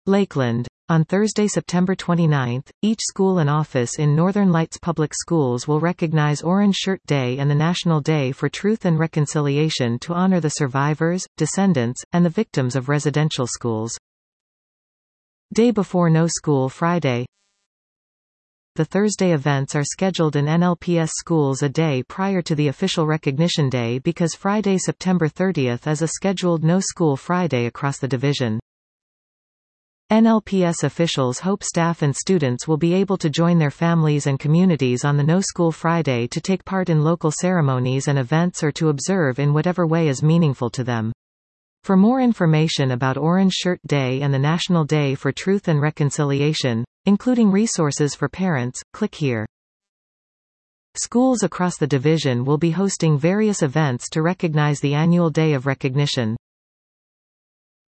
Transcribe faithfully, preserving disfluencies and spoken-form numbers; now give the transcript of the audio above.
Lakeland. On Thursday, September twenty-ninth, each school and office in Northern Lights Public Schools will recognize Orange Shirt Day and the National Day for Truth and Reconciliation to honor the survivors, descendants, and the victims of residential schools. Day before No School Friday. The Thursday events are scheduled in N L P S schools a day prior to the official recognition day because Friday, September thirtieth is a scheduled No School Friday across the division. N L P S officials hope staff and students will be able to join their families and communities on the No School Friday to take part in local ceremonies and events or to observe in whatever way is meaningful to them. For more information about Orange Shirt Day and the National Day for Truth and Reconciliation, including resources for parents, click here. Schools across the division will be hosting various events to recognize the annual Day of Recognition.